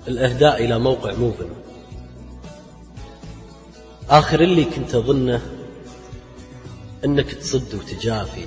الإهداء إلى موقع موبن. آخر اللي كنت أظنه إنك تصد وتجافي،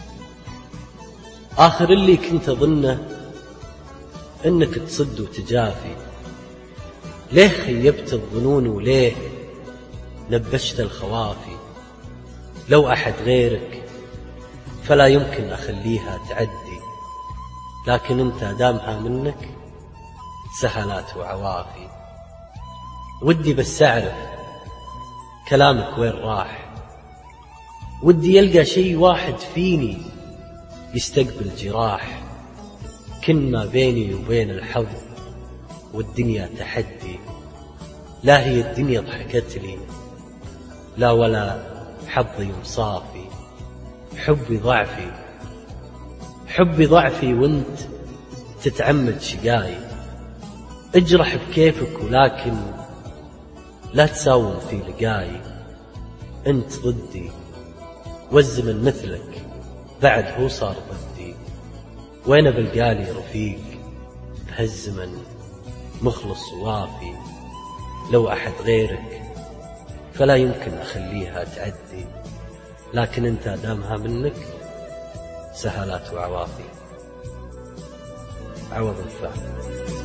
آخر اللي كنت أظنه إنك تصد وتجافي. ليه خيبت الظنون وليه نبشت الخوافي؟ لو أحد غيرك فلا يمكن أخليها تعدي، لكن أنت دامها منك سهلات وعوافي. ودي بس أعرف كلامك وين راح، ودي يلقى شيء واحد فيني يستقبل جراح. كن ما بيني وبين الحظ والدنيا تحدي، لا هي الدنيا ضحكت لي لا ولا حظي مصافي. حبي ضعفي، حبي ضعفي وانت تتعمد شقاي. اجرح بكيفك ولكن لا تساوم في لقاي. انت ضدي والزمن مثلك بعد هو صار ضدي، وين بلقالي رفيق بهالزمن مخلص ووافي. لو أحد غيرك فلا يمكن أخليها تعدي، لكن أنت دامها منك سهلات وعوافي. عوض الفهم.